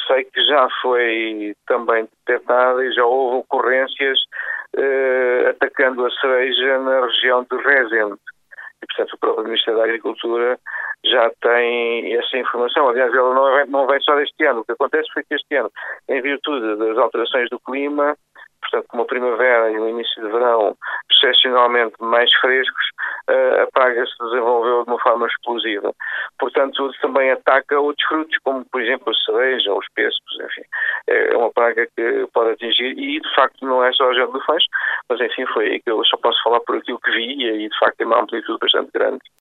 sei que já foi também detectada e já houve ocorrências atacando a cereja na região de Rezende. E, portanto, o próprio Ministério da Agricultura já tem essa informação. Aliás, ela não vem só deste ano. O que acontece foi que este ano, em virtude das alterações do clima, portanto, como a primavera e o início de verão excepcionalmente mais frescos, a praga se desenvolveu de uma forma explosiva. Portanto, também ataca outros frutos, como, por exemplo, a cereja ou os pêssegos, enfim. É uma praga que pode atingir, e de facto não é só a Gera do Feixe, mas enfim, foi aí que eu só posso falar por aquilo que vi, e aí de facto tem uma amplitude bastante grande.